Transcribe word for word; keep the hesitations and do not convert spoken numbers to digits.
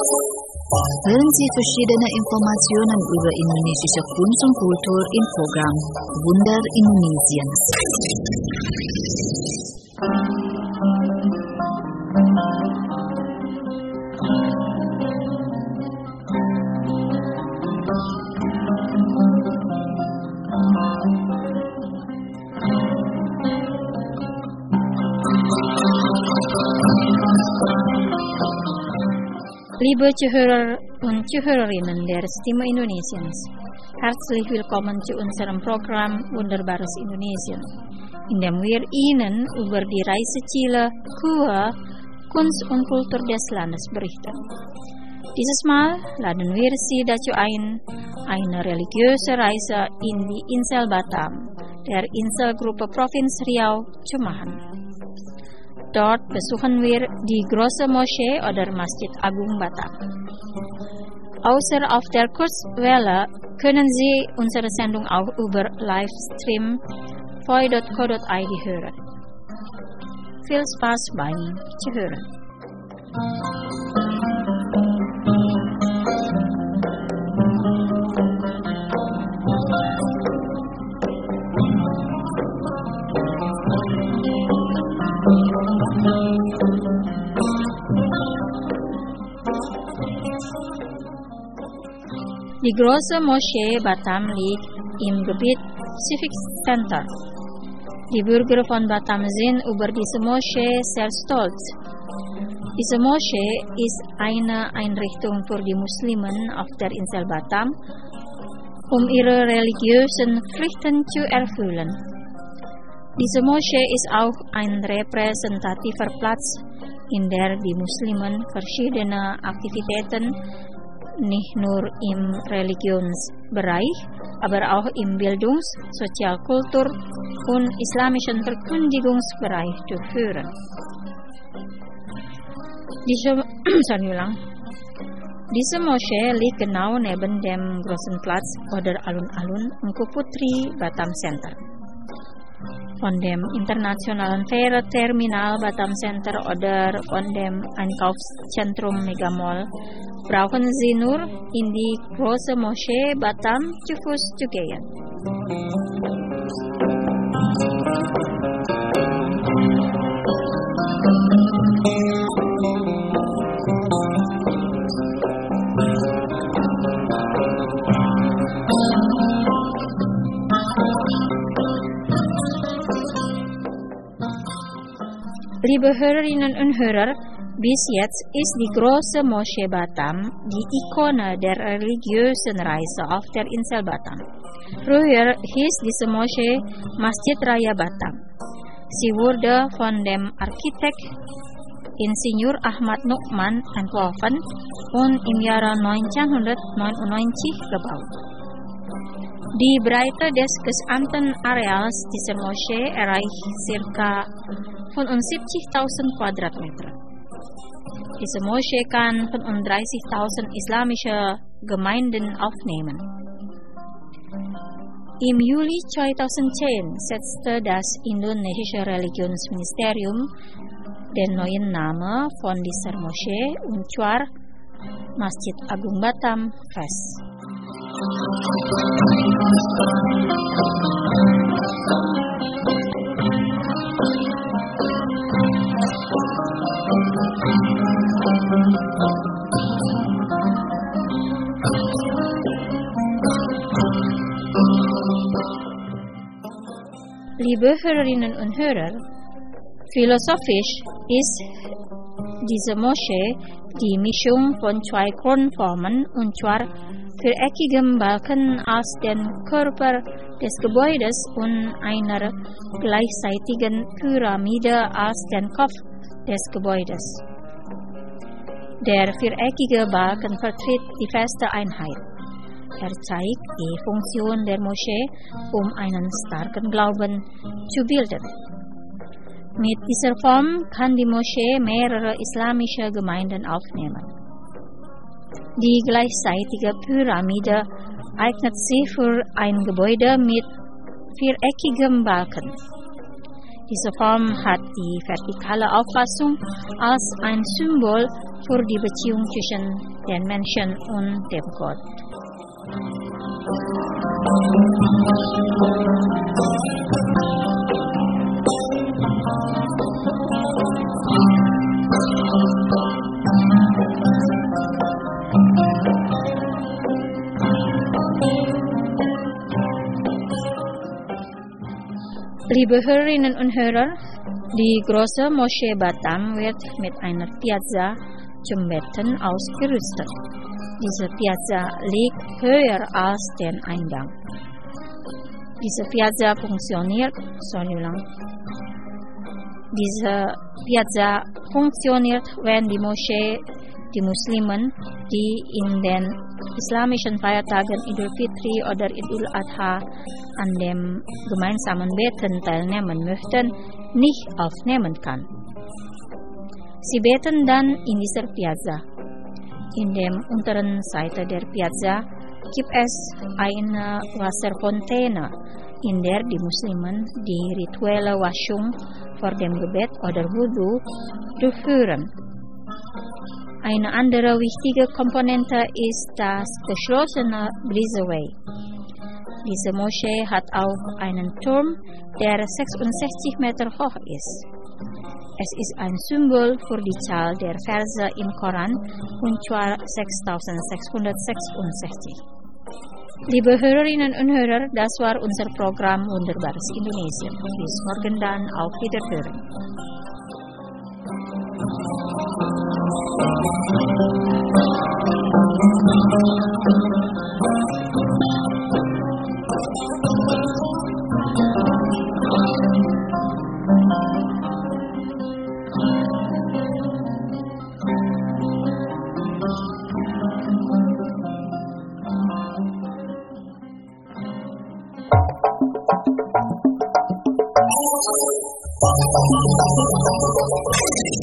Hören Sie verschiedene Informationen über indonesische Kunst und Kultur im Programm Wunder Indonesiens. Liebe Zuhörer und Zuhörerinnen der Stimme Indonesiens, herzlich willkommen zu unserem Programm Wunderbares Indonesien, in dem wir Ihnen über die Reiseziele, Kur, Kunst und Kultur des Landes berichten. Dieses Mal laden wir Sie dazu ein, eine religiöse Reise in die Insel Batam, der Inselgruppe Provinz Riau, zu machen. Dort besuchen wir die große Moschee oder Masjid Agung Batam. Außer auf der Kurzwelle können Sie unsere Sendung auch über Livestream voi punkt co punkt id hören. Viel Spaß beim Zuhören. Die große Moschee Batam liegt im Gebiet Civic Center. Die Bürger von Batam sind über diese Moschee sehr stolz. Diese Moschee ist eine Einrichtung für die Muslimen auf der Insel Batam, um ihre religiösen Pflichten zu erfüllen. Diese Moschee ist auch ein repräsentativer Platz, in der die Muslimen verschiedene Aktivitäten nicht nur im Religionsbereich, aber auch im Bildungs-, Sozialkultur- und islamischen Verkündigungsbereich durchführen. Diese, Diese Moschee liegt genau neben dem großen Platz oder Alun-Alun Engku Putri Batam Center. Von dem internationalen Fähre-Terminal Batam Center oder von dem Einkaufszentrum Megamall brauchen Sie nur in die große Moschee Batam zu Fuß zu gehen. Liebe Hörerinnen und Hörer, bis jetzt ist die große Moschee Batam die Ikone der religiösen Reise auf der Insel Batam. Früher hieß diese Moschee Masjid Raya Batam. Sie wurde von dem Architekt Insinyur Ahmad Nu'man entworfen und im Jahre neunzehnhundertneunundneunzig gebaut. Die Breite des gesamten Areals dieser Moschee erreicht ca. fünfundsiebzigtausend Quadratmeter. Diese Moschee kann fünfunddreißigtausend islamische Gemeinden aufnehmen. Im Juli zweitausendzehn setzte das indonesische Religionsministerium den neuen Namen von dieser Moschee, und zwar Masjid Agung Batam, fest. Liebe Hörerinnen und Hörer, philosophisch ist diese Moschee die Mischung von zwei Grundformen, und zwar viereckigem Balken als den Körper des Gebäudes und einer gleichseitigen Pyramide als den Kopf des Gebäudes. Der viereckige Balken vertritt die feste Einheit. Er zeigt die Funktion der Moschee, um einen starken Glauben zu bilden. Mit dieser Form kann die Moschee mehrere islamische Gemeinden aufnehmen. Die gleichzeitige Pyramide eignet sich für ein Gebäude mit viereckigem Balken. Diese Form hat die vertikale Auffassung als ein Symbol für die Beziehung zwischen den Menschen und dem Gott. Liebe Hörerinnen und Hörer, die große Moschee Batam wird mit einer Piazza zum Beten ausgerüstet. Diese Piazza liegt höher als der Eingang. Diese Piazza funktioniert so lang. Diese Piazza funktioniert, wenn die Moschee die Muslimen, die in den islamischen Feiertagen Idul Fitri oder Idul Adha an dem gemeinsamen Beten teilnehmen möchten, nicht aufnehmen kann. Sie beten dann in dieser Piazza. In der unteren Seite der Piazza gibt es eine Wasserfontäne, in der die Muslimen die rituelle Waschung vor dem Gebet oder Wudu durchführen. Eine andere wichtige Komponente ist das geschlossene Breezeway. Diese Moschee hat auch einen Turm, der sechsundsechzig Meter hoch ist. Es ist ein Symbol für die Zahl der Verse im Koran, und zwar sechstausendsechshundertsechsundsechzig. Liebe Hörerinnen und Hörer, das war unser Programm Wunderbares Indonesien. Bis morgen dann, auf Wiederhören. Thank you.